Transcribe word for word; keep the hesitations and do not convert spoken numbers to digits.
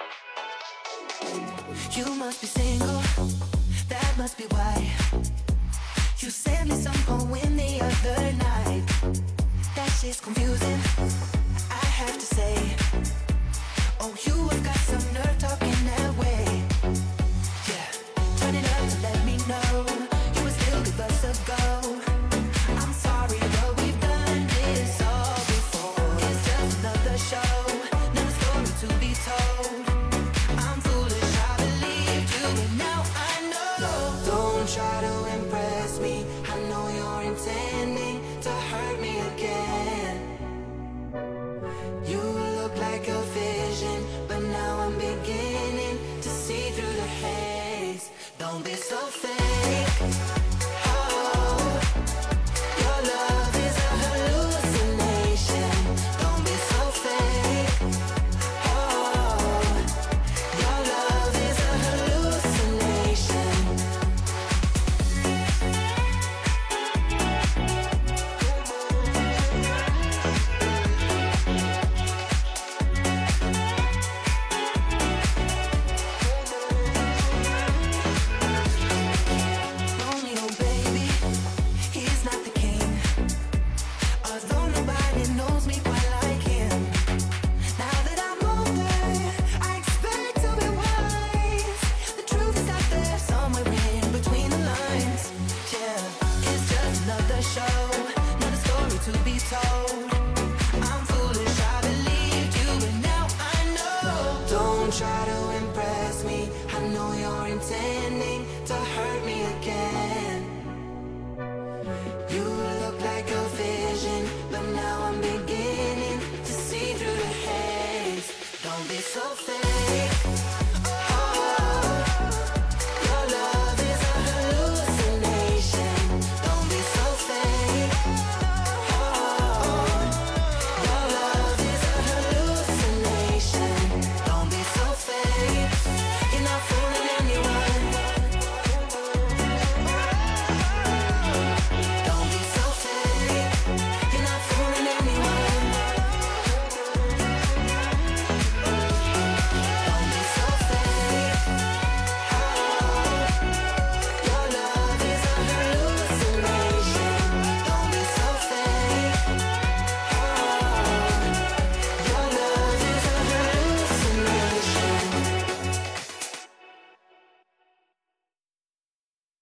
You must be single, that must be why you sent me some poem the other night. That shit's confusing, I have to say. Oh, you have got some nerve talking that way. Yeah, turn it up to let me know you would still give us a go. I'm sorry, but we've done this all before. It's just another show, another story to be told. I'm foolish, I believed you, but now I know. Don't try to impress me, I know you're intending to hurt me again. You look like a vision, but now I'm beginning to see through the haze. Don't be so fake. Oh, your love is a hallucination. Don't be so fake. Oh, your love is a hallucination. Romeo, baby, he's not the king. Although nobody knows me quite like him. Now that I'm older, I expect to be wise. The truth is out there somewhere in between the lines. Yeah, it's just another show, another story to be told.